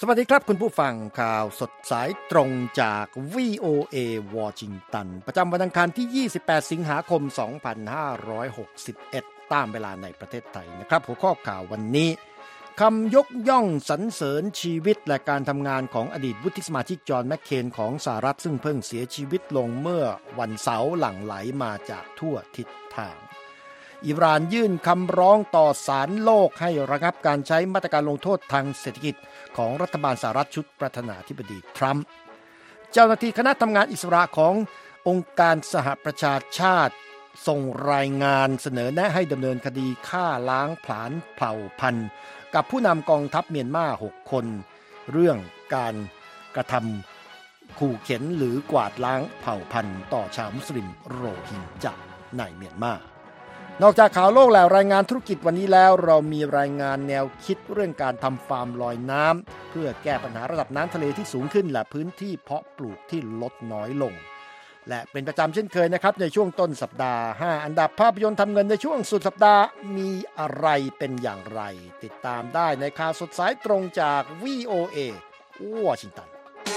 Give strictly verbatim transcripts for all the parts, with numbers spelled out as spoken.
วัสดีครับคุณผู้ฟังข่าวสดสายตรงจาก วี โอ เอ วอชิงตันประจำวันอังคารที่ยี่สิบแปดสิงหาคมสองพันห้าร้อยหกสิบเอ็ดตามเวลาในประเทศไทยนะครับหัวข้อข่าววันนี้คำยกย่องสรรเสริญชีวิตและการทำงานของอดีตวุฒิสมาชิกจอห์นแมคเคนของสหรัฐซึ่งเพิ่งเสียชีวิตลงเมื่อวันเสาร์หลั่งไหลมาจากทั่วทิศทางอิหร่านยื่นคำร้องต่อศาลโลกให้ระงับการใช้มาตรการลงโทษทางเศรษฐกิจของรัฐบาลสหรัฐชุดประธานาธิบดีทรัมป์เจ้าหน้าที่คณะทำงานอิสระขององค์การสหประชาชาติส่งรายงานเสนอแนะให้ดำเนินคดีฆ่าล้างผลาญเผ่าพันธุ์กับผู้นำกองทัพเมียนมาหกคนเรื่องการกระทำขู่เข็นหรือกวาดล้างเผ่าพันธุ์ต่อชาวมุสลิมโรฮิงญาในเมียนมานอกจากข่าวโลกและรายงานธุรกิจวันนี้แล้วเรามีรายงานแนวคิดเรื่องการทำฟาร์มลอยน้ำเพื่อแก้ปัญหาระดับน้ำทะเลที่สูงขึ้นและพื้นที่เพาะปลูกที่ลดน้อยลงและเป็นประจำเช่นเคยนะครับในช่วงต้นสัปดาห์ห้าอันดับภาพยนตร์ทำเงินในช่วงสุดสัปดาห์มีอะไรเป็นอย่างไรติดตามได้ในข่าวสดสายตรงจาก วี โอ เอ วอชิงตัน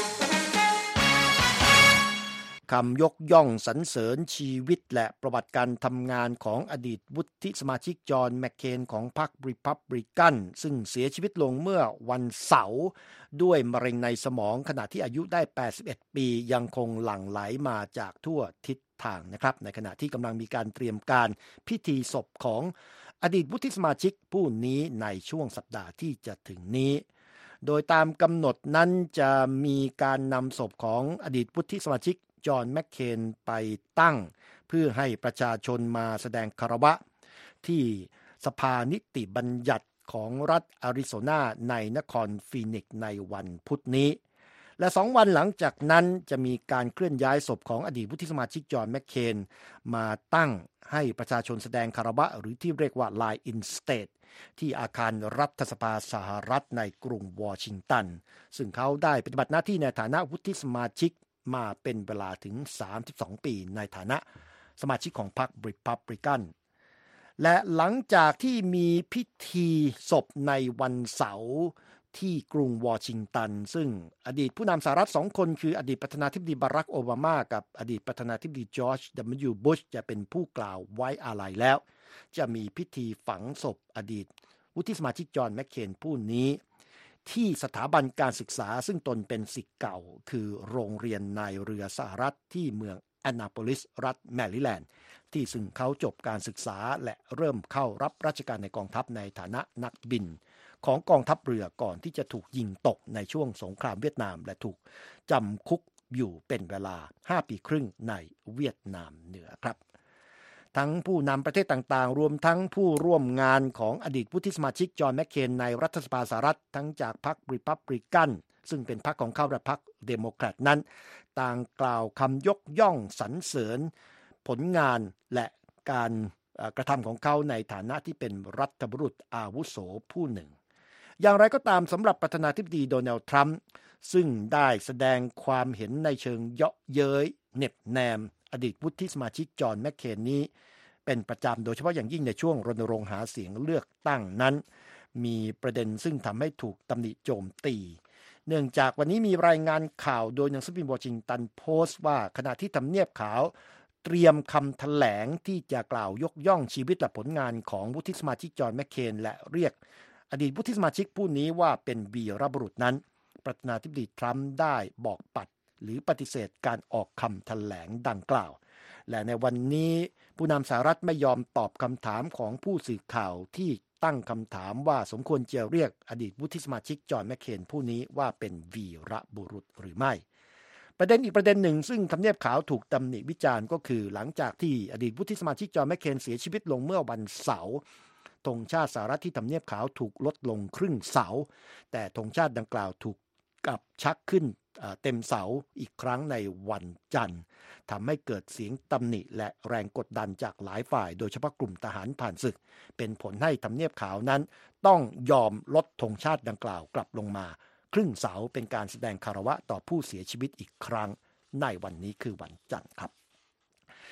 คำยกย่องสรรเสริญชีวิตและประวัติการทำงานของอดีตวุฒิสมาชิกจอห์นแมคเคนของพรรครีพับลิกันซึ่งเสียชีวิตลงเมื่อวันเสาร์ด้วยมะเร็งในสมองขณะที่อายุได้แปดสิบเอ็ดปียังคงหลั่งไหลมาจากทั่วทิศทางนะครับในขณะที่กำลังมีการเตรียมการพิธีศพของอดีตวุฒิสมาชิกผู้นี้ในช่วงสัปดาห์ที่จะถึงนี้โดยตามกำหนดนั้นจะมีการนำศพของอดีตวุฒิสมาชิกจอห์นแมคเคนไปตั้งเพื่อให้ประชาชนมาแสดงคารวะที่สภานิติบัญญัติของรัฐอาริโซนาในนครฟีนิกซ์ในวันพุธนี้และสองวันหลังจากนั้นจะมีการเคลื่อนย้ายศพของอดีตวุฒิสมาชิกจอห์นแมคเคนมาตั้งให้ประชาชนแสดงคารวะหรือที่เรียกว่า Lie in State ที่อาคารรัฐสภาสหรัฐในกรุงวอชิงตันซึ่งเขาได้ปฏิบัติหน้าที่ในฐานะวุฒิสมาชิกมาเป็นเวลาถึงสามสิบสองปีในฐานะสมาชิกของพรรครีพับลิกันและหลังจากที่มีพิธีศพในวันเสาร์ที่กรุงวอชิงตันซึ่งอดีตผู้นำสหรัฐสองคนคืออดีตประธานาธิบดีบารักโอบามากับอดีตประธานาธิบดีจอร์จ ดับเบิลยู บุชจะเป็นผู้กล่าวไว้อาลัยแล้วจะมีพิธีฝังศพอดีตวุฒิสมาชิกจอห์นแมคเคนผู้นี้ที่สถาบันการศึกษาซึ่งตนเป็นศิษย์เก่าคือโรงเรียนนายเรือสหรัฐที่เมืองแอนนาโพลิสรัฐแมริแลนด์ที่ซึ่งเขาจบการศึกษาและเริ่มเข้ารับราชการในกองทัพในฐานะนักบินของกองทัพเรือก่อนที่จะถูกยิงตกในช่วงสงครามเวียดนามและถูกจำคุกอยู่เป็นเวลาห้าปีครึ่งในเวียดนามเหนือครับทั้งผู้นำประเทศต่างๆรวมทั้งผู้ร่วมงานของอดีตวุฒิสมาชิกจอห์นแมคเคนในรัฐสภาสหรัฐทั้งจากพรรครีพับลิกันซึ่งเป็นพรรคของเขาและพรรคเดโมแครตนั้นต่างกล่าวคำยกย่องสรรเสริญผลงานและการกระทำของเขาในฐานะที่เป็นรัฐบุรุษอาวุโสผู้หนึ่งอย่างไรก็ตามสำหรับประธานาธิบดีโดนัลด์ทรัมป์ซึ่งได้แสดงความเห็นในเชิงเยาะเย้ยเหน็บแนมอดีตวุฒิสมาชิกจอห์นแมคเคนนี้เป็นประจำโดยเฉพาะอย่างยิ่งในช่วงรณรงค์หาเสียงเลือกตั้งนั้นมีประเด็นซึ่งทำให้ถูกตำหนิโจมตีเนื่องจากวันนี้มีรายงานข่าวโดยหนังสือพิมพ์วอชิงตันโพสต์ว่าขณะที่ทำเนียบขาวเตรียมคำแถลงที่จะกล่าวยกย่องชีวิตและผลงานของวุฒิสมาชิกจอห์นแมคเคนและเรียกอดีตวุฒิสมาชิกผู้นี้ว่าเป็นวีรบุรุษนั้นประธานาธิบดีทรัมป์ได้บอกปัดหรือปฏิเสธการออกคำแถลงดังกล่าวและในวันนี้ผู้นำสหรัฐไม่ยอมตอบคำถามของผู้สื่อข่าวที่ตั้งคำถามว่าสมควรจะเรียกอดีตวุฒิสมาชิกจอห์นแมคเคนผู้นี้ว่าเป็นวีรบุรุษหรือไม่ประเด็นอีกประเด็นหนึ่งซึ่งทำเนียบขาวถูกตำหนิวิจารณ์ก็คือหลังจากที่อดีตวุฒิสมาชิกจอห์นแมคเคนเสียชีวิตลงเมื่อวันเสาร์ธงชาติสหรัฐที่ทำเนียบขาวถูกลดลงครึ่งเสาแต่ธงชาติดังกล่าวถูกกลับชักขึ้นเต็มเสาอีกครั้งในวันจันทร์ทำให้เกิดเสียงตำหนิและแรงกดดันจากหลายฝ่ายโดยเฉพาะกลุ่มทหารผ่านศึกเป็นผลให้ทำเนียบขาวนั้นต้องยอมลดธงชาติดังกล่าวกลับลงมาครึ่งเสาเป็นการแสดงคารวะต่อผู้เสียชีวิตอีกครั้งในวันนี้คือวันจันทร์ครับ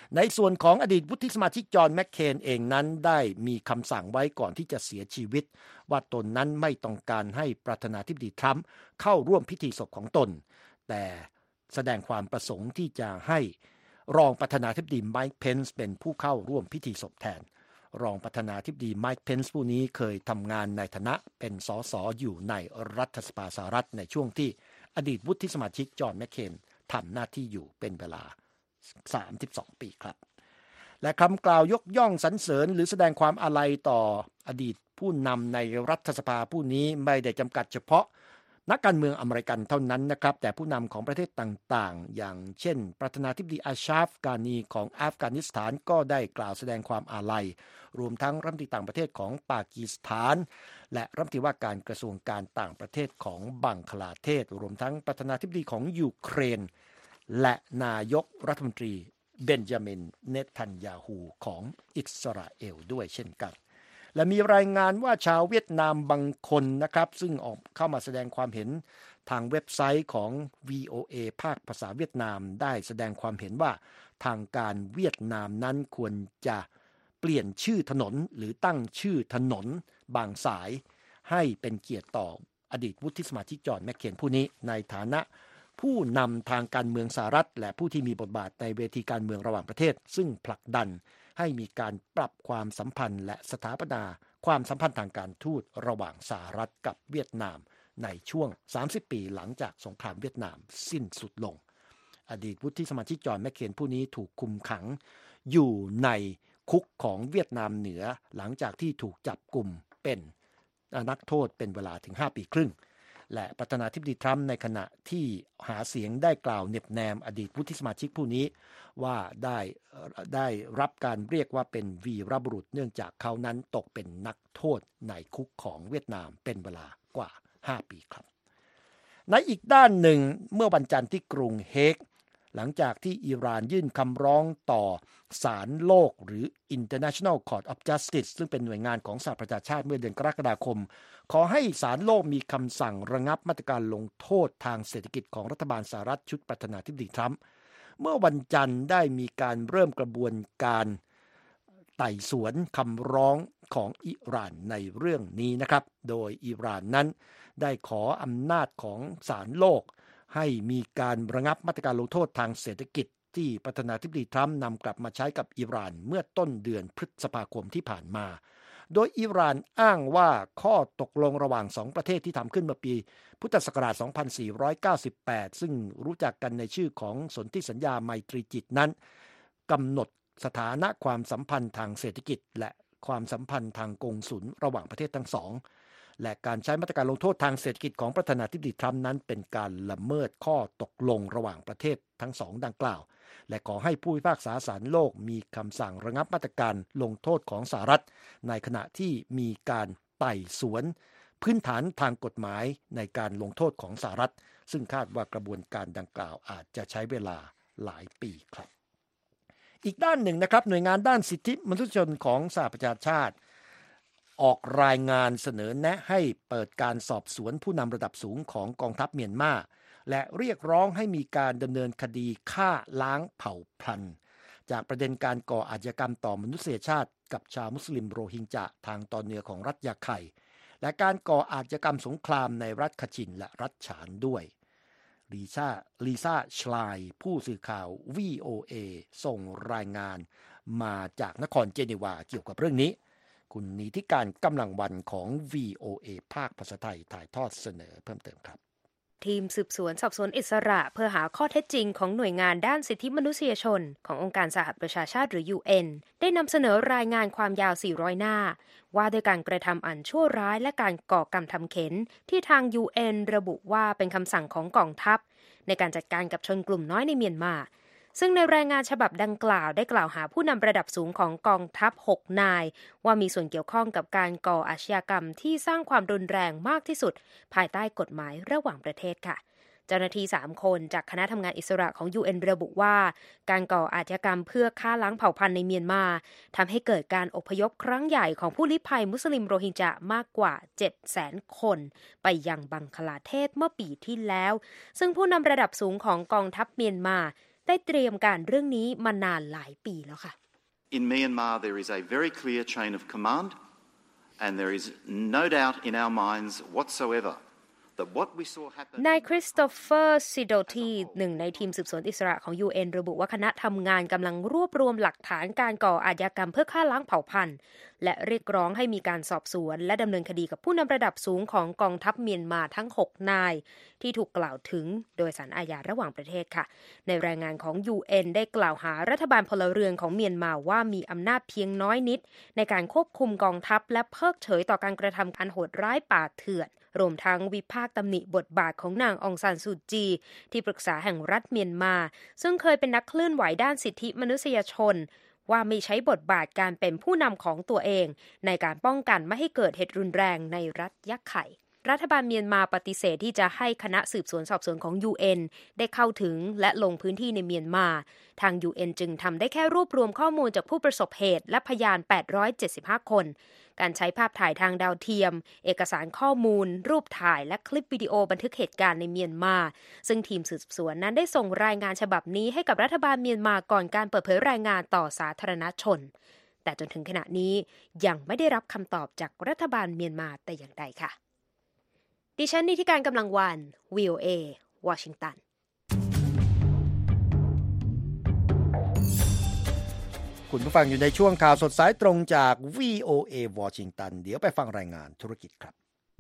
ในส่วนของอดีตวุฒิสมาชิกจอห์นแมคเคนเองนั้นได้มีคำสั่งไว้ก่อนที่จะเสียชีวิตว่าตนนั้นไม่ต้องการให้ประธานาธิบดีทรัมป์เข้าร่วมพิธีศพของตนแต่แสดงความประสงค์ที่จะให้รองประธานาธิบดีไมค์เพนซ์เป็นผู้เข้าร่วมพิธีศพแทนรองประธานาธิบดีไมค์เพนซ์ผู้นี้เคยทำงานในฐานะเป็นสสอยู่ในรัฐสภาสหรัฐในช่วงที่อดีตวุฒิสมาชิกจอห์นแมคเคนทำหน้าที่อยู่เป็นเวลาสามสิบสองปีครับและคำกล่าวยกย่องสรรเสริญหรือแสดงความอาลัยต่ออดีตผู้นำในรัฐสภาผู้นี้ไม่ได้จำกัดเฉพาะนักการเมืองอเมริกันเท่านั้นนะครับแต่ผู้นำของประเทศต่างๆอย่างเช่นประธานาธิบดีอาชราฟ กานีของอัฟกานิสถานก็ได้กล่าวแสดงความอาลัยรวมทั้งรัฐมนตรีต่างประเทศของปากีสถานและรัฐมนตรีว่าการกระทรวงการต่างประเทศของบังคลาเทศรวมทั้งประธานาธิบดีของยูเครนและนายกรัฐมนตรีเบนจามินเนทันยาฮูของอิสราเอลด้วยเช่นกันและมีรายงานว่าชาวเวียดนามบางคนนะครับซึ่งออกเข้ามาแสดงความเห็นทางเว็บไซต์ของ วี โอ เอ ภาคภาษาเวียดนามได้แสดงความเห็นว่าทางการเวียดนามนั้นควรจะเปลี่ยนชื่อถนนหรือตั้งชื่อถนนบางสายให้เป็นเกียรติต่ออดีตวุฒิสมาชิกจอห์นแมคเคนผู้นี้ในฐานะผู้นำทางการเมืองสหรัฐและผู้ที่มีบทบาทในเวทีการเมืองระหว่างประเทศซึ่งผลักดันให้มีการปรับความสัมพันธ์และสถาปนาความสัมพันธ์ทางการทูตระหว่างสหรัฐกับเวียดนามในช่วงสามสิบปีหลังจากสงครามเวียดนามสิ้นสุดลงอดีตวุฒิสมาชิกจอห์นแมคเคนผู้นี้ถูกคุมขังอยู่ในคุกของเวียดนามเหนือหลังจากที่ถูกจับกุมเป็นนักโทษเป็นเวลาถึงห้าปีครึ่งและประธานาธิบดีทรัมป์ในขณะที่หาเสียงได้กล่าวเน็บแนมอดีตวุฒิสมาชิกผู้นี้ว่าได้ได้รับการเรียกว่าเป็นวีรบุรุษเนื่องจากเขานั้นตกเป็นนักโทษในคุกของเวียดนามเป็นเวลากว่าห้าปีครับในอีกด้านหนึ่งเมื่อวันจันทร์ที่กรุงเฮกหลังจากที่อิหร่านยื่นคำร้องต่อศาลโลกหรือ International Court of Justice ซึ่งเป็นหน่วยงานของสหประชาชาติเมื่อเดือนกรกฎาคมขอให้ศาลโลกมีคำสั่งระงับมาตรการลงโทษทางเศรษฐกิจของรัฐบาลสหรัฐชุดประธานาธิบดีทรัมป์เมื่อวันจันทร์ได้มีการเริ่มกระบวนการไต่สวนคำร้องของอิหร่านในเรื่องนี้นะครับโดยอิหร่านนั้นได้ขออำนาจของศาลโลกให้มีการระงับมาตรการลงโทษทางเศรษฐกิจที่ประธานาธิบดีทรัมป์นำกลับมาใช้กับอิหร่านเมื่อต้นเดือนพฤษภาคมที่ผ่านมาโดยอิหร่านอ้างว่าข้อตกลงระหว่างสองประเทศที่ทำขึ้นเมื่อปีพุทธศักราชสองพันสี่ร้อยเก้าสิบแปดซึ่งรู้จักกันในชื่อของสนธิสัญญาไมตรีจิตนั้นกำหนดสถานะความสัมพันธ์ทางเศรษฐกิจและความสัมพันธ์ทางกงสุลระหว่างประเทศทั้งสองและการใช้มาตรการลงโทษทางเศรษฐกิจของประธานาธิบดีทรัมป์นั้นเป็นการละเมิดข้อตกลงระหว่างประเทศทั้งสองดังกล่าวและขอให้ผู้พิพากษาศาลโลกมีคำสั่งระงับมาตรการลงโทษของสหรัฐในขณะที่มีการไต่สวนพื้นฐานทางกฎหมายในการลงโทษของสหรัฐซึ่งคาดว่ากระบวนการดังกล่าวอาจจะใช้เวลาหลายปีครับอีกด้านหนึ่งนะครับหน่วยงานด้านสิทธิมนุษยชนของสหประชาชาติออกรายงานเสนอแนะให้เปิดการสอบสวนผู้นำระดับสูงของกองทัพเมียนมาและเรียกร้องให้มีการดำเนินคดีฆ่าล้างเผ่าพันธุ์จากประเด็นการก่ออาชญากรรมต่อมนุษยชาติกับชาวมุสลิมโรฮิงญะทางตอนเหนือของรัฐยาไข่และการก่ออาชญากรรมสงครามในรัฐคชินและรัฐฉานด้วยลิซ่าลิซ่าชลายผู้สื่อข่าว วี โอ เอ ส่งรายงานมาจากนครเจนีวาเกี่ยวกับเรื่องนี้คุณนิติการกำลังวันของ วี โอ เอ ภาคภาษาไทยถ่ายทอดเสนอเพิ่มเติมครับทีมสืบสวนสอบสวนอิสระเพื่อหาข้อเท็จจริงของหน่วยงานด้านสิทธิมนุษยชนขององค์การสหประชาชาติหรือ ยู เอ็น ได้นำเสนอรายงานความยาวสี่ร้อยหน้าว่าด้วยการกระทำอันชั่วร้ายและการก่อกรรมทำเข็ญที่ทาง ยู เอ็น ระบุว่าเป็นคำสั่งของกองทัพในการจัดการกับชนกลุ่มน้อยในเมียนมาซึ่งในรายงานฉบับดังกล่าวได้กล่าวหาผู้นำระดับสูงของกองทัพหกนายว่ามีส่วนเกี่ยวข้องกับการก่ออาชญากรรมที่สร้างความรุนแรงมากที่สุดภายใต้กฎหมายระหว่างประเทศค่ะเจ้าหน้าที่สามคนจากคณะทำงานอิสระของ ยู เอ็น ระบุว่าการก่ออาชญากรรมเพื่อฆ่าล้างเผ่าพันธุ์ในเมียนมาทำให้เกิดการอพยพครั้งใหญ่ของผู้ลี้ภัยมุสลิมโรฮิงญะมากกว่า เจ็ดแสน คนไปยังบังคลาเทศเมื่อปีที่แล้วซึ่งผู้นำระดับสูงของกองทัพเมียนมาได้เตรียมการเรื่องนี้มานานหลายปีแล้วค่ะ In Myanmar there is a very clear chain of command and there is no doubt in our minds whatsoeverนายคริสโตเฟอร์ซิโดทีหนึ่งในทีมสืบสวนอิสระของ ยู เอ็น ระบุว่าคณะทำงานกำลังรวบรวมหลักฐานการก่ออาชญากรรมเพื่อฆ่าล้างเผ่าพันธุ์และเรียกร้องให้มีการสอบสวนและดำเนินคดีกับผู้นำระดับสูงของกองทัพเมียนมาทั้งหกนายที่ถูกกล่าวถึงโดยศาลอาญาระหว่างประเทศค่ะในรายงานของ ยู เอ็น ได้กล่าวหารัฐบาลพลเรือนของเมียนมาว่ามีอำนาจเพียงน้อยนิดในการควบคุมกองทัพและเพิกเฉยต่อการกระทำอันโหดร้ายป่าเถื่อนรวมทั้งวิพากษ์ตำหนิบทบาทของนางองซานซูจีที่ปรึกษาแห่งรัฐเมียนมาซึ่งเคยเป็นนักเคลื่อนไหวด้านสิทธิมนุษยชนว่าไม่ใช้บทบาทการเป็นผู้นำของตัวเองในการป้องกันไม่ให้เกิดเหตุรุนแรงในรัฐยะไข่รัฐบาลเมียนมาปฏิเสธที่จะให้คณะสืบสวนสอบสวนของ ยู เอ็น ได้เข้าถึงและลงพื้นที่ในเมียนมาทาง ยู เอ็น จึงทำได้แค่รวบรวมข้อมูลจากผู้ประสบเหตุและพยานแปดร้อยเจ็ดสิบห้าคนการใช้ภาพถ่ายทางดาวเทียมเอกสารข้อมูลรูปถ่ายและคลิปวิดีโอบันทึกเหตุการณ์ในเมียนมาซึ่งทีมสืบสวนนั้นได้ส่งรายงานฉบับนี้ให้กับรัฐบาลเมียนมาก่อนการเปิดเผยรายงานต่อสาธารณชนแต่จนถึงขณะนี้ยังไม่ได้รับคำตอบจากรัฐบาลเมียนมาแต่อย่างใดค่ะดิฉันนิติการกำลังวัน วี โอ เอ วอชิงตันคุณผู้ฟังอยู่ในช่วงข่าวสดสายตรงจาก วี โอ เอ วอชิงตันเดี๋ยวไปฟังรายงานธุรกิจครับ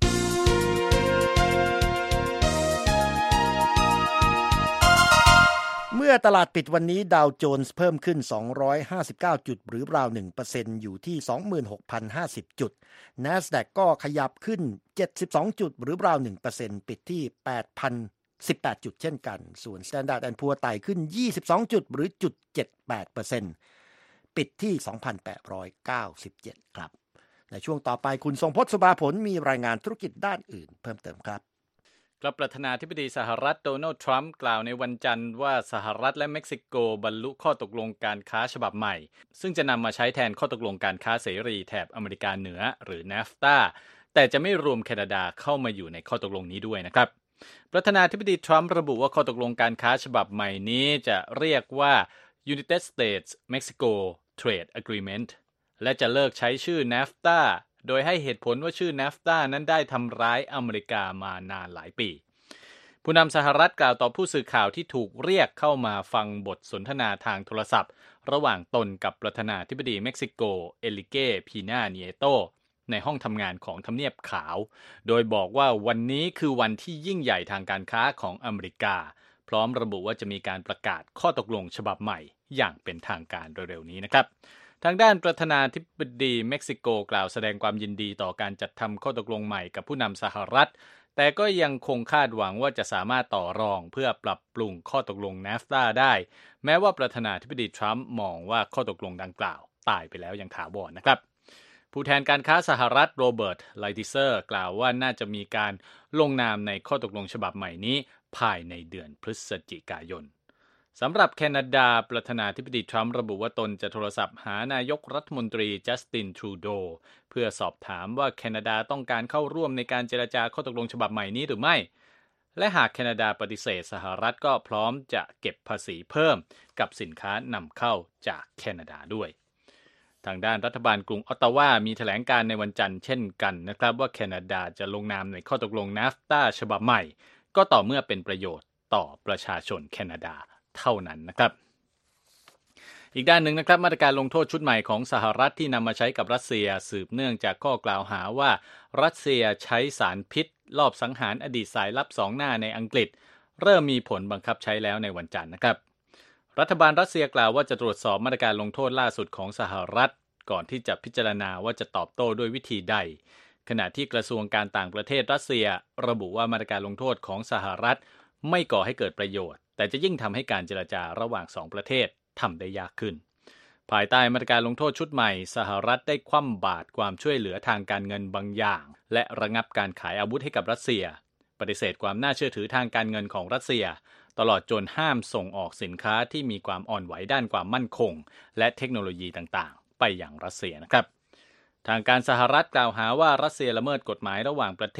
เมื่อตลาดปิดวันนี้ดาวโจนส์เพิ่มขึ้นสองร้อยห้าสิบเก้าจุดหรือราว หนึ่งเปอร์เซ็นต์ อยู่ที่ สองหมื่นหกพันห้าสิบ จุด NASDAQ ก็ขยับขึ้นเจ็ดสิบสองจุดหรือราว หนึ่งเปอร์เซ็นต์ ปิดที่ แปดพันสิบแปด จุดเช่นกันส่วน Standard แอนด์ Poor's ไต่ขึ้นยี่สิบสองจุดหรือ จุดเจ็ดแปดเปอร์เซ็นต์ ปิดที่ สองพันแปดร้อยเก้าสิบเจ็ด ครับในช่วงต่อไปคุณทรงพจน์ สุภาผลมีรายงานธุรกิจด้านอื่นเพิ่มเติมครับกลับประธานาธิบดีสหรัฐโดนัลด์ทรัมป์กล่าวในวันจันทร์ว่าสหรัฐและเม็กซิโกบรรลุข้อตกลงการค้าฉบับใหม่ซึ่งจะนำมาใช้แทนข้อตกลงการค้าเสรีแถบอเมริกาเหนือหรือ นาฟตา แต่จะไม่รวมแคนาดาเข้ามาอยู่ในข้อตกลงนี้ด้วยนะครับประธานาธิบดีทรัมป์ระบุว่าข้อตกลงการค้าฉบับใหม่นี้จะเรียกว่า United States Mexico Trade Agreement และจะเลิกใช้ชื่อ นาฟตา โดยให้เหตุผลว่าชื่อ นาฟตา นั้นได้ทำร้ายอเมริกามานานหลายปีผู้นำสหรัฐกล่าวต่อผู้สื่อข่าวที่ถูกเรียกเข้ามาฟังบทสนทนาทางโทรศัพท์ระหว่างตนกับประธานาธิบดีเม็กซิโกเอลิเกพีนาเนียโตในห้องทำงานของทำเนียบขาวโดยบอกว่าวันนี้คือวันที่ยิ่งใหญ่ทางการค้าของอเมริกาพร้อมระบุว่าจะมีการประกาศข้อตกลงฉบับใหม่อย่างเป็นทางการเร็วๆนี้นะครับทางด้านประธานาธิบดีเม็กซิโกกล่าวแสดงความยินดีต่อการจัดทำข้อตกลงใหม่กับผู้นำสหรัฐแต่ก็ยังคงคาดหวังว่าจะสามารถต่อรองเพื่อปรับปรุงข้อตกลง นาฟตา ได้แม้ว่าประธานาธิบดีทรัมป์มองว่าข้อตกลงดังกล่าวตายไปแล้วอย่างถาวรนะครับผู้แทนการค้าสหรัฐโรเบิร์ตไลติเซอร์กล่าวว่าน่าจะมีการลงนามในข้อตกลงฉบับใหม่นี้ภายในเดือนพฤศจิกายนสำหรับแคนาดาประธานาธิบดีทรัมป์ระบุว่าตนจะโทรศัพท์หานายกรัฐมนตรีจัสตินทรูโดเพื่อสอบถามว่าแคนาดาต้องการเข้าร่วมในการเจรจาข้อตกลงฉบับใหม่นี้หรือไม่และหากแคนาดาปฏิเสธสหรัฐก็พร้อมจะเก็บภาษีเพิ่มกับสินค้านำเข้าจากแคนาดาด้วยทางด้านรัฐบาลกรุงออตตาวามีแถลงการในวันจันทร์เช่นกันนะครับว่าแคนาดาจะลงนามในข้อตกลง นาฟตา ฉบับใหม่ก็ต่อเมื่อเป็นประโยชน์ต่อประชาชนแคนาดาเท่านั้นนะครับอีกด้านหนึ่งนะครับมาตรการลงโทษชุดใหม่ของสหรัฐที่นำมาใช้กับรัสเซียสืบเนื่องจากข้อกล่าวหาว่ารัสเซียใช้สารพิษลอบสังหารอดีตสายลับสองหน้าในอังกฤษเริ่มมีผลบังคับใช้แล้วในวันจันทร์นะครับรัฐบาลรัสเซียกล่าวว่าจะตรวจสอบมาตรการลงโทษล่าสุดของสหรัฐก่อนที่จะพิจารณาว่าจะตอบโต้ด้วยวิธีใดขณะที่กระทรวงการต่างประเทศรัสเซียระบุว่ามาตรการลงโทษของสหรัฐไม่ก่อให้เกิดประโยชน์แต่จะยิ่งทำให้การเจรจาระหว่างสองประเทศทำได้ยากขึ้นภายใต้มาตรการลงโทษชุดใหม่สหรัฐได้คว่ำบาตรความช่วยเหลือทางการเงินบางอย่างและระงับการขายอาวุธให้กับรัสเซียปฏิเสธความน่าเชื่อถือทางการเงินของรัสเซียตลอดจนห้ามส่งออกสินค้าที่มีความอ่อนไหวด้านความมั่นคงและเทคโนโลยีต่างๆไปยังรัสเซียนะครับทางการสหรัฐกล่าวหาว่ารัสเซียละเมิดกฎหมายระหว่างประเทศ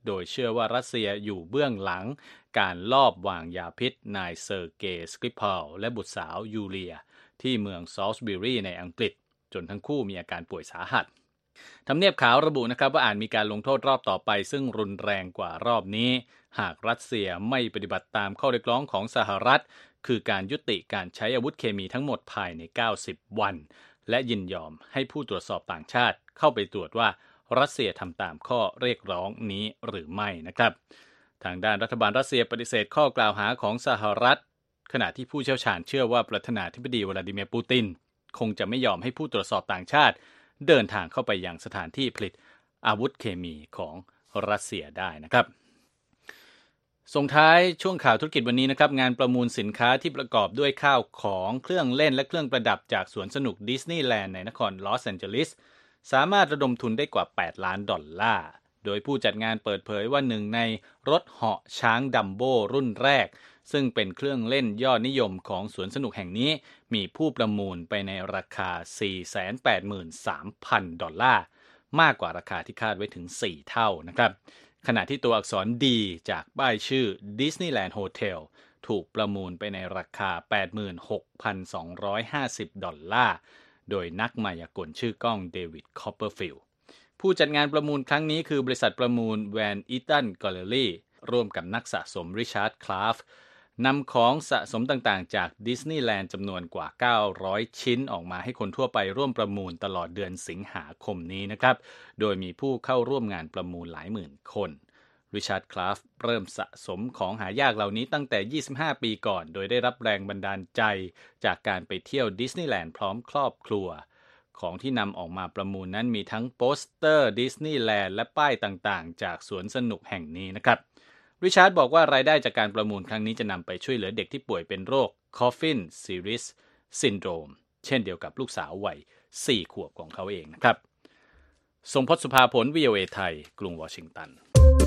โดยเชื่อว่ารัสเซียอยู่เบื้องหลังการลอบวางยาพิษนายเซอร์เกย์สคริพาลและบุตรสาวยูเลียที่เมืองซอลส์บิรีในอังกฤษจนทั้งคู่มีอาการป่วยสาหัสทำเนียบขาวระบุนะครับว่าอาจมีการลงโทษรอบต่อไปซึ่งรุนแรงกว่ารอบนี้หากรัสเซียไม่ปฏิบัติตามข้อเรียกร้องของสหรัฐคือการยุติการใช้อาวุธเคมีทั้งหมดภายในเก้าสิบวันและยินยอมให้ผู้ตรวจสอบต่างชาติเข้าไปตรวจว่ารัสเซียทำตามข้อเรียกร้องนี้หรือไม่นะครับทางด้านรัฐบาลรัสเซียปฏิเสธข้อกล่าวหาของสหรัฐขณะที่ผู้เชี่ยวชาญเชื่อว่าประธานาธิบดีวลาดิเมียร์ปูตินคงจะไม่ยอมให้ผู้ตรวจสอบต่างชาติเดินทางเข้าไปยังสถานที่ผลิตอาวุธเคมีของรัสเซียได้นะครับส่งท้ายช่วงข่าวธุรกิจวันนี้นะครับงานประมูลสินค้าที่ประกอบด้วยข้าวของเครื่องเล่นและเครื่องประดับจากสวนสนุกดิสนีย์แลนด์ในนครลอสแอนเจลิสสามารถระดมทุนได้กว่าแปดล้านดอลลาร์โดยผู้จัดงานเปิดเผยว่าหนึ่งในรถเหาะช้างดัมโบ้รุ่นแรกซึ่งเป็นเครื่องเล่นยอดนิยมของสวนสนุกแห่งนี้มีผู้ประมูลไปในราคา สี่แสนแปดหมื่นสามพัน ดอลลาร์มากกว่าราคาที่คาดไว้ถึงสี่เท่านะครับขณะที่ตัวอักษร D จากป้ายชื่อ Disneyland Hotel ถูกประมูลไปในราคา แปดหมื่นหกพันสองร้อยห้าสิบ ดอลลาร์โดยนักมายากลชื่อกล้องเดวิดคอปเปอร์ฟิลด์ผู้จัดงานประมูลครั้งนี้คือบริษัทประมูล Van Eaton Gallery ร่วมกับนักสะสมริชาร์ดคลาฟนำของสะสมต่างๆจากดิสนีย์แลนด์จำนวนกว่าเก้าร้อยชิ้นออกมาให้คนทั่วไปร่วมประมูลตลอดเดือนสิงหาคมนี้นะครับโดยมีผู้เข้าร่วมงานประมูลหลายหมื่นคนริชาร์ดคลาฟเริ่มสะสมของหายากเหล่านี้ตั้งแต่ยี่สิบห้าปีก่อนโดยได้รับแรงบันดาลใจจากการไปเที่ยวดิสนีย์แลนด์พร้อมครอบครัวของที่นำออกมาประมูลนั้นมีทั้งโปสเตอร์ดิสนีย์แลนด์และป้ายต่างๆจากสวนสนุกแห่งนี้นะครับริชาร์ดบอกว่ารายได้จากการประมูลครั้งนี้จะนำไปช่วยเหลือเด็กที่ป่วยเป็นโรค Coffin Siris Syndrome เช่นเดียวกับลูกสาววัยสี่ขวบของเขาเองนะครับทรงพจน์สุภาผล วี โอ เอ ไทยกรุงวอชิงตัน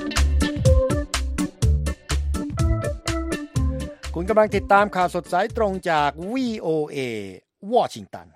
คุณกำลังติดตามข่าวสดสายตรงจาก วี โอ เอ วอชิงตัน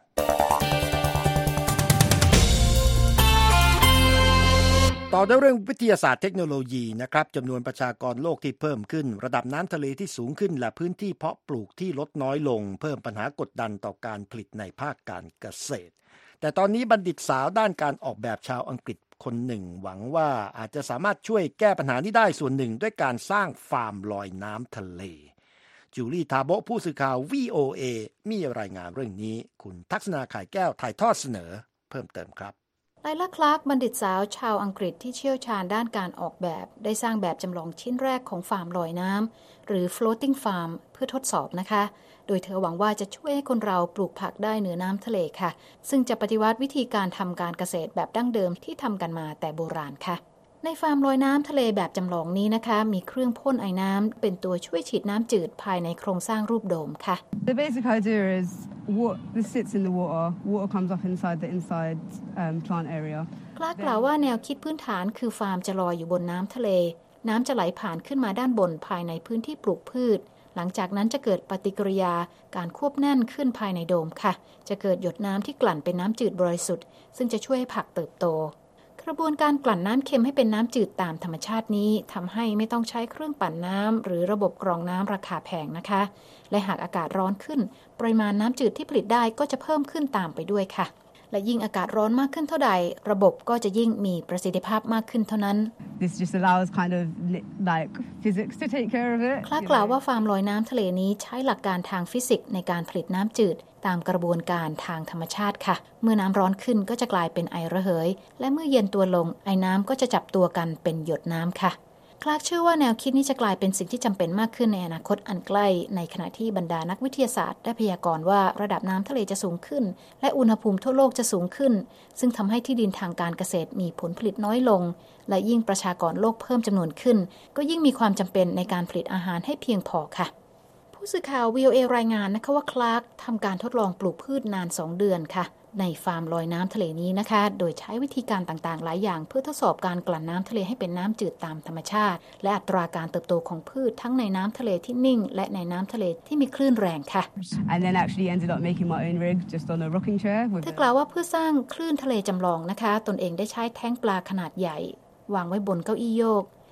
ต่อด้วยเรื่องวิทยาศาสตร์เทคโนโลยีนะครับจำนวนประชากรโลกที่เพิ่มขึ้นระดับน้ำทะเลที่สูงขึ้นและพื้นที่เพาะปลูกที่ลดน้อยลงเพิ่มปัญหากดดันต่อการผลิตในภาคการเกษตรแต่ตอนนี้บัณฑิตสาวด้านการออกแบบชาวอังกฤษคนหนึ่งหวังว่าอาจจะสามารถช่วยแก้ปัญหานี้ได้ส่วนหนึ่งด้วยการสร้างฟาร์มลอยน้ำทะเลจูลี่ทาโบะผู้สื่อข่าว วี โอ เอ มีรายงานเรื่องนี้คุณทักษณาข่ายแก้วถ่ายทอดเสนอเพิ่มเติมครับไลล่าคลาร์กบัณฑิตสาวชาวอังกฤษที่เชี่ยวชาญด้านการออกแบบได้สร้างแบบจำลองชิ้นแรกของฟาร์มลอยน้ำหรือ floating farm เพื่อทดสอบนะคะโดยเธอหวังว่าจะช่วยให้คนเราปลูกผักได้เหนือน้ำทะเลค่ะซึ่งจะปฏิวัติวิธีการทำการเกษตรแบบดั้งเดิมที่ทำกันมาแต่โบราณค่ะในฟาร์มลอยน้ำทะเลแบบจำลองนี้นะคะมีเครื่องพ่นไอน้ำเป็นตัวช่วยฉีดน้ำจืดภายในโครงสร้างรูปโดมค่ะ The basic idea is what this sits in the water water comes up inside the inside um, plant area คลาร์กกล่าวว่าแนวคิดพื้นฐานคือฟาร์มจะลอยอยู่บนน้ำทะเลน้ำจะไหลผ่านขึ้นมาด้านบนภายในพื้นที่ปลูกพืชหลังจากนั้นจะเกิดปฏิกิริยาการควบแน่นขึ้นภายในโดมค่ะจะเกิดหยดน้ำที่กลั่นเป็นน้ำจืดบริสุทธิ์ซึ่งจะช่วยให้ผักเติบโตกระบวนการกลั่นน้ำเค็มให้เป็นน้ำจืดตามธรรมชาตินี้ทำให้ไม่ต้องใช้เครื่องปั่นน้ำหรือระบบกรองน้ำราคาแพงนะคะและหากอากาศร้อนขึ้นปริมาณน้ำจืดที่ผลิตได้ก็จะเพิ่มขึ้นตามไปด้วยค่ะและยิ่งอากาศร้อนมากขึ้นเท่าใดระบบก็จะยิ่งมีประสิทธิภาพมากขึ้นเท่านั้น This just allows kind of like physics to take care of it คลาร์กกล่าวว่าฟาร์มลอยน้ำทะเลนี้ใช้หลักการทางฟิสิกส์ในการผลิตน้ำจืดตามกระบวนการทางธรรมชาติค่ะเมื่อน้ำร้อนขึ้นก็จะกลายเป็นไอระเหยและเมื่อเย็นตัวลงไอน้ำก็จะจับตัวกันเป็นหยดน้ำค่ะคลาร์กเชื่อว่าแนวคิดนี้จะกลายเป็นสิ่งที่จำเป็นมากขึ้นในอนาคตอันใกล้ในขณะที่บรรดานักวิทยาศาสตร์ได้พยากรณ์ว่าระดับน้ำทะเลจะสูงขึ้นและอุณหภูมิทั่วโลกจะสูงขึ้นซึ่งทำให้ที่ดินทางการเกษตรมีผลผลิตน้อยลงและยิ่งประชากรโลกเพิ่มจำนวนขึ้นก็ยิ่งมีความจำเป็นในการผลิตอาหารให้เพียงพอค่ะผู้สื่อข่าว วี โอ เอ รายงานนะคะว่าคลาร์กทำการทดลองปลูกพืชนานสองเดือนค่ะในฟาร์มลอยน้ำทะเลนี้นะคะโดยใช้วิธีการต่างๆหลายอย่างเพื่อทดสอบการกลั่นน้ำทะเลให้เป็นน้ำจืดตามธรรมชาติและอัตราการเติบโตของพืชทั้งในน้ำทะเลที่นิ่งและในน้ำทะเลที่มีคลื่นแรงค่ะ And then actually ended up making my own rig just on a rocking chair เธอกล่าวว่าเพื่อสร้างคลื่นทะเลจำลองนะคะตนเองได้ใช้แท้งปลาขนาดใหญ่วางไว้บนเก้าอี้โยก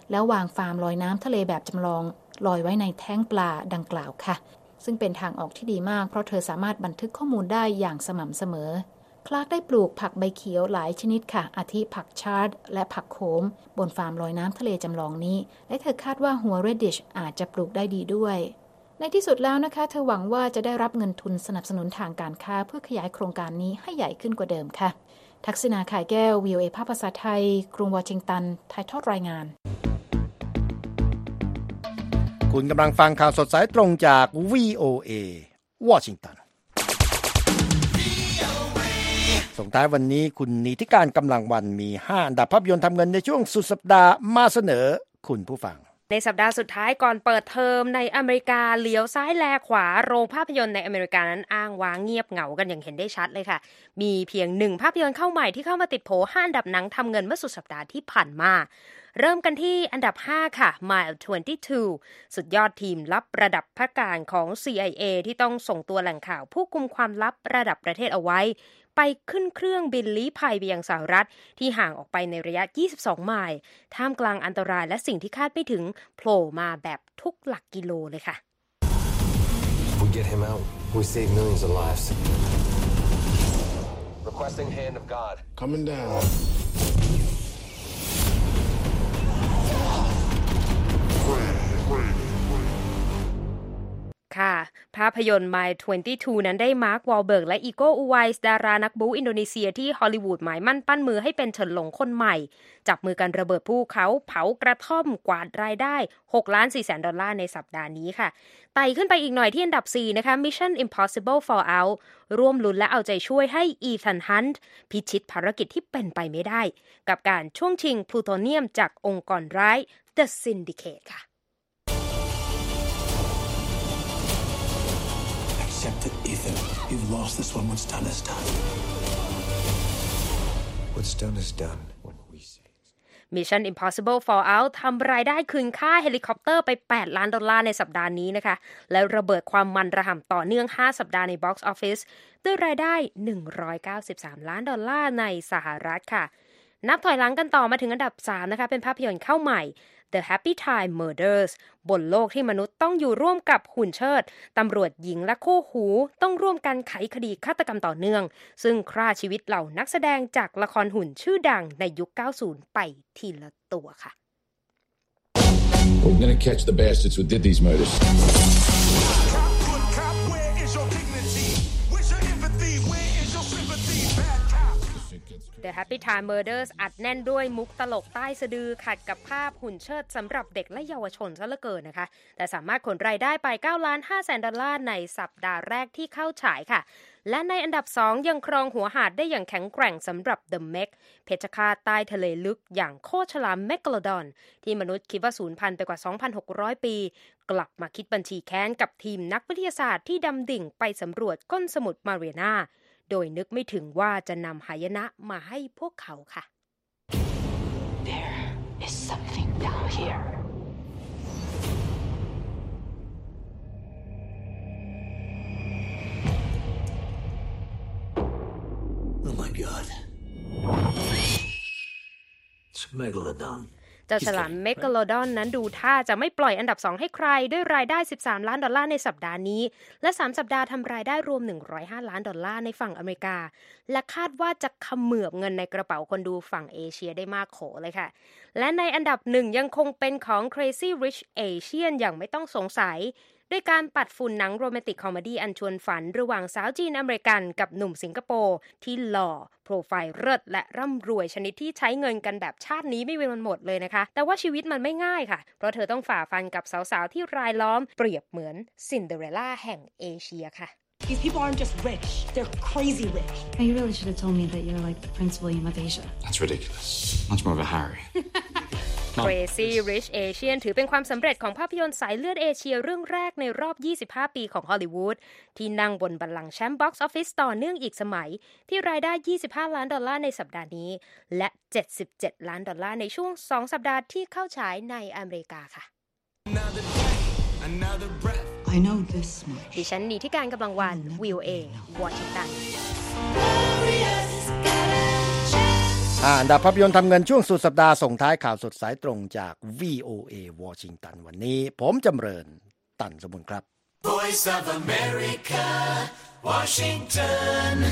แล้ววางฟาร์มลอยน้ำทะเลแบบจำลองลอยไว้ในแท้งปลาดังกล่าวค่ะซึ่งเป็นทางออกที่ดีมากเพราะเธอสามารถบันทึกข้อมูลได้อย่างสม่ำเสมอคลาร์กได้ปลูกผักใบเขียวหลายชนิดค่ะอาทิผักชาร์ดและผักโขมบนฟาร์มลอยน้ำทะเลจำลองนี้และเธอคาดว่าหัวเรดดิชอาจจะปลูกได้ดีด้วยในที่สุดแล้วนะคะเธอหวังว่าจะได้รับเงินทุนสนับสนุนทางการค้าเพื่อขยายโครงการนี้ให้ใหญ่ขึ้นกว่าเดิมค่ะทักษิณา ข่ายแก้ว วี โอ เอ ภาคภาษาไทยกรุงวอชิงตันถ่ายทอดรายงานคุณกำลังฟังข่าวสดสายตรงจาก วี โอ เอ วอชิงตันส่งท้ายวันนี้คุณนิติการกำลังวันมีห้าอันดับภาพยนตร์ทำเงินในช่วงสุดสัปดาห์มาเสนอคุณผู้ฟังในสัปดาห์สุดท้ายก่อนเปิดเทอมในอเมริกาเลี้ยวซ้ายแลขวาโรงภาพยนตร์ในอเมริกานั้นอ้างว้างเงียบเหงากันอย่างเห็นได้ชัดเลยค่ะมีเพียงหนึ่งภาพยนตร์เข้าใหม่ที่เข้ามาติดโผห้าอันดับหนังทำเงินเมื่อสุดสัปดาห์ที่ผ่านมาเริ่มกันที่อันดับห้าค่ะ Mile ยี่สิบสองสุดยอดทีมลับระดับพักการของ ซี ไอ เอ ที่ต้องส่งตัวแหล่งข่าวผู้กุมความลับระดับประเทศเอาไว้ไปขึ้นเครื่องบินลี้ภัยไปยังสหรัฐที่ห่างออกไปในระยะยี่สิบสองไมล์ท่ามกลางอันตรายและสิ่งที่คาดไม่ถึงโผล่มาแบบทุกหลักกิโลเลยค่ะ We get him out, we save millions of lives. Requesting hand of God. Coming down. ค่ะภาพยนตร์ Mile ยี่สิบสองนั้นได้มาร์ควอลเบิร์กและอีโกอูไวส์ดารานักบู๊อินโดนีเซียที่ฮอลลีวูดหมายมั่นปั้นมือให้เป็นเฉินหลงคนใหม่จับมือกันระเบิดภูเขาเผากระท่อมกวาดรายได้หกล้านสี่แสนดอลลาร์ในสัปดาห์นี้ค่ะไต่ขึ้นไปอีกหน่อยที่อันดับสี่นะคะ Mission Impossible Fallout ร่วมลุ้นและเอาใจช่วยให้อีธานฮันต์พิชิตภารกิจที่เป็นไปไม่ได้กับการช่วงชิงพลูโทเนียมจากองค์กรร้าย The Syndicate ค่ะ Accept it, Ethan. You've lost this one. What's done is done. What's done is done. What we say. Mission Impossible Fallout ทำรายได้คืนค่าเฮลิคอปเตอร์ไปแปดล้านดอลลาร์ในสัปดาห์นี้นะคะและระเบิดความมันระห่ำต่อเนื่องห้าสัปดาห์ใน Box Office ด้วยรายได้หนึ่งร้อยเก้าสิบสามล้านดอลลาร์ในสหรัฐค่ะนับถอยหลังกันต่อมาถึงอันดับสามนะคะเป็นภาพยนตร์เข้าใหม่ The Happy Time Murders บนโลกที่มนุษย์ต้องอยู่ร่วมกับหุ่นเชิดตำรวจหญิงและคู่หูต้องร่วมกันไขคดีฆาตกรรมต่อเนื่องซึ่งฆ่าชีวิตเหล่านักแสดงจากละครหุ่นชื่อดังในยุคเก้าสิบไปทีละตัวค่ะ We're gonna catch the bastards who did these murders. The Happy Time Murders อัดแน่นด้วยมุกตลกใต้สะดือขัดกับภาพหุ่นเชิดสำหรับเด็กและเยาวชนซะเหลือเกินนะคะแต่สามารถขนรายได้ไปเก้าล้านห้าแสนดอลลาร์ในสัปดาห์แรกที่เข้าฉายค่ะและในอันดับสองยังครองหัวหาดได้อย่างแข็งแกร่งสำหรับ The Meg เพชฌฆาตใต้ทะเลลึกอย่างโคชลามเมกาโลดอนที่มนุษย์คิดว่าสูญพันธุ์ไปกว่า สองพันหกร้อย ปีกลับมาคิดบัญชีแค้นกับทีมนักวิทยาศาสตร์ที่ดำดิ่งไปสำรวจก้นสมุทรมาเรียนาโดยนึกไม่ถึงว่าจะนำหายนะมาให้พวกเขาค่ะ There is something down here. Oh my God. It's a megalodon. เจ้าฉลามเมกาโลดอนนั้นดูท่าจะไม่ปล่อยอันดับสองให้ใครด้วยรายได้สิบสามล้านดอลลาร์ในสัปดาห์นี้และสามสัปดาห์ทำรายได้รวมหนึ่งร้อยห้าล้านดอลลาร์ในฝั่งอเมริกาและคาดว่าจะเขมือบเงินในกระเป๋าคนดูฝั่งเอเชียได้มากโขเลยค่ะและในอันดับหนึ่งยังคงเป็นของ Crazy Rich Asian อย่างไม่ต้องสงสัยด้วยการปัดฝุ่นหนังโรแมนติกคอมเมดี้อันชวนฝันระหว่างสาวจีนอเมริกันกับหนุ่มสิงคโปร์ที่หล่อโปรไฟล์เลิศและร่ำรวยชนิดที่ใช้เงินกันแบบชาตินี้ไม่เว้นวันหมดเลยนะคะแต่ว่าชีวิตมันไม่ง่ายค่ะเพราะเธอต้องฝ่าฟันกับสาวๆที่รายล้อมเปรียบเหมือนซินเดอเรลล่าแห่งเอเชียค่ะ These people aren't just rich, they're crazy rich. Now you really should have told me that you're like the Prince William of Asia. That's ridiculous. Much more of a Harry. Crazy Rich Asian ถือเป็นความสำเร็จของภาพยนตร์สายเลือดเอเชียเรื่องแรกในรอบยี่สิบห้าปีของฮอลลีวูดที่นั่งบนบัลลังก์แชมป์บ็อกซ์ออฟฟิศต่อเนื่องอีกสมัยที่รายได้ยี่สิบห้าล้านดอลลาร์ในสัปดาห์นี้และเจ็ดสิบเจ็ดล้านดอลลาร์ในช่วงสองสัปดาห์ที่เข้าฉายในอเมริกาค่ะ I know this much. ดิฉันนีที่การกำลังวัน วี โอ เอ วอชิงตันอันดับภาพยนตร์ทำเงินช่วงสุดสัปดาห์ส่งท้ายข่าวสดสายตรงจาก วี โอ เอ วอชิงตันวันนี้ผมจำเริญตันสมุนครับ Voice of America Washington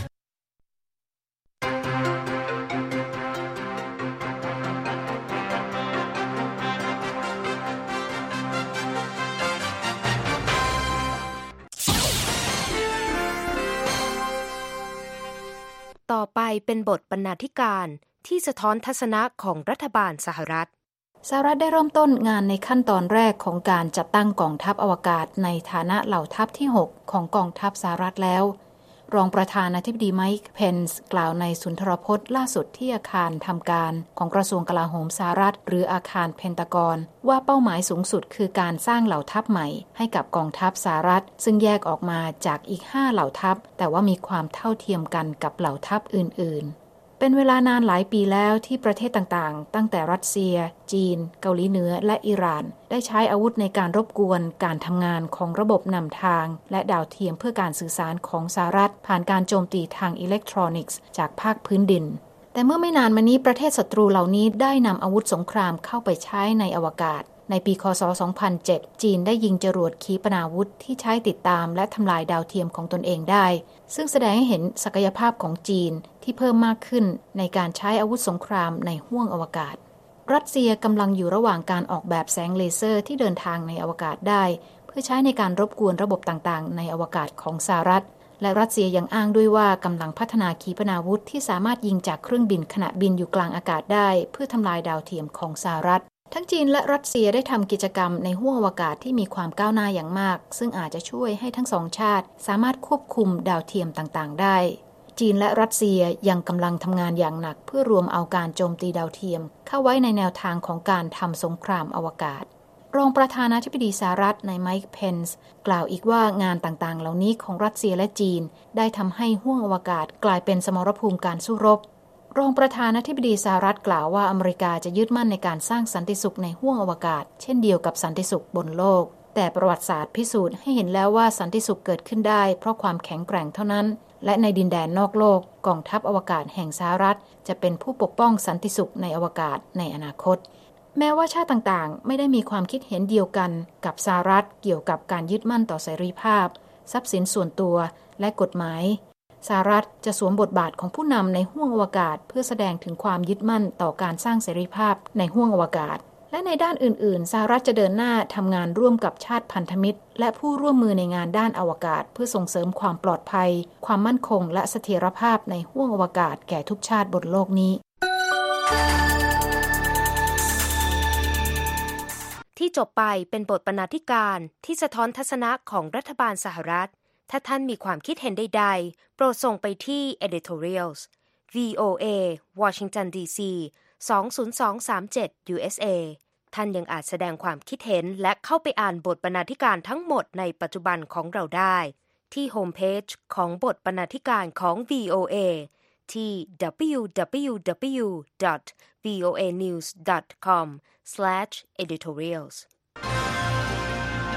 ต่อไปเป็นบทบรรณาธิการที่สะท้อนทัศนะของรัฐบาลสหรัฐสหรัฐได้เริ่มต้นงานในขั้นตอนแรกของการจัดตั้งกองทัพอวกาศในฐานะเหล่าทัพที่หกของกองทัพสหรัฐแล้วรองประธานาธิบดีไมค์เพนส์กล่าวในสุนทรพจน์ล่าสุดที่อาคารทำการของกระทรวงกลาโหมสหรัฐหรืออาคารเพนตากอนว่าเป้าหมายสูงสุดคือการสร้างเหล่าทัพใหม่ให้กับกองทัพสหรัฐซึ่งแยกออกมาจากอีกห้าเหล่าทัพแต่ว่ามีความเท่าเทียมกันกับเหล่าทัพอื่นๆเป็นเวลานานหลายปีแล้วที่ประเทศต่างๆตั้งแต่รัสเซียจีนเกาหลีเหนือและอิหร่านได้ใช้อาวุธในการรบกวนการทำงานของระบบนำทางและดาวเทียมเพื่อการสื่อสารของสหรัฐผ่านการโจมตีทางอิเล็กทรอนิกส์จากภาคพื้นดินแต่เมื่อไม่นานมานี้ประเทศศัตรูเหล่านี้ได้นำอาวุธสงครามเข้าไปใช้ในอวกาศในปีคศสองพันเจ็ดจีนได้ยิงจรวดขีปนาวุธที่ใช้ติดตามและทำลายดาวเทียมของตนเองได้ซึ่งแสดงให้เห็นศักยภาพของจีนที่เพิ่มมากขึ้นในการใช้อาวุธสงครามในห้วงอวกาศรัสเซียกำลังอยู่ระหว่างการออกแบบแสงเลเซอร์ที่เดินทางในอวกาศได้เพื่อใช้ในการรบกวนระบบต่างๆในอวกาศของสหรัฐและรัสเซียยังอ้างด้วยว่ากำลังพัฒนาขีปนาวุธที่สามารถยิงจากเครื่องบินขณะบินอยู่กลางอากาศได้เพื่อทำลายดาวเทียมของสหรัฐทั้งจีนและรัสเซียได้ทำกิจกรรมในห้วงอวกาศที่มีความก้าวหน้าอย่างมากซึ่งอาจจะช่วยให้ทั้งสองชาติสามารถควบคุมดาวเทียมต่างๆได้จีนและรัสเซียยังกำลังทำงานอย่างหนักเพื่อรวมเอาการโจมตีดาวเทียมเข้าไว้ในแนวทางของการทำสงครามอวกาศรองประธานาธิบดีสหรัฐนายไมค์เพนส์กล่าวอีกว่างานต่างๆเหล่านี้ของรัสเซียและจีนได้ทำให้ห้วงอวกาศกลายเป็นสมรภูมิการสู้รบรองประธานาธิบดีสหรัฐกล่าวว่าอเมริกาจะยึดมั่นในการสร้างสันติสุขในห้วงอวกาศเช่นเดียวกับสันติสุขบนโลกแต่ประวัติศาสตร์พิสูจน์ให้เห็นแล้วว่าสันติสุขเกิดขึ้นได้เพราะความแข็งแกร่งเท่านั้นและในดินแดนนอกโลกกองทัพอวกาศแห่งสหรัฐจะเป็นผู้ปกป้องสันติสุขในอวกาศในอนาคตแม้ว่าชาติต่างๆไม่ได้มีความคิดเห็นเดียวกันกับสหรัฐเกี่ยวกับการยึดมั่นต่อเสรีภาพทรัพย์สินส่วนตัวและกฎหมายสหรัฐจะสวมบทบาทของผู้นำในห้วงอวกาศเพื่อแสดงถึงความยึดมั่นต่อการสร้างเสรีภาพในห้วงอวกาศและในด้านอื่นๆสหรัฐจะเดินหน้าทำงานร่วมกับชาติพันธมิตรและผู้ร่วมมือในงานด้านอวกาศเพื่อส่งเสริมความปลอดภัยความมั่นคงและเสถียรภาพในห้วงอวกาศแก่ทุกชาติบนโลกนี้ที่จบไปเป็นบทบรรณาธิการที่สะท้อนทัศนะของรัฐบาลสหรัฐถ้าท่านมีความคิดเห็นใดๆโปรดส่งไปที่ editorials วี โอ เอ Washington ดี ซี สอง ศูนย์ สอง สาม เจ็ด ยู เอส เอ ท่านยังอาจแสดงความคิดเห็นและเข้าไปอ่านบทบรรณาธิการทั้งหมดในปัจจุบันของเราได้ที่โฮมเพจของบทบรรณาธิการของ วี โอ เอ ที่ ดับเบิลยู ดับเบิลยู ดับเบิลยู ดอท วี โอ เอ นิวส์ ดอท คอม สแลช เอดิทอเรียลส์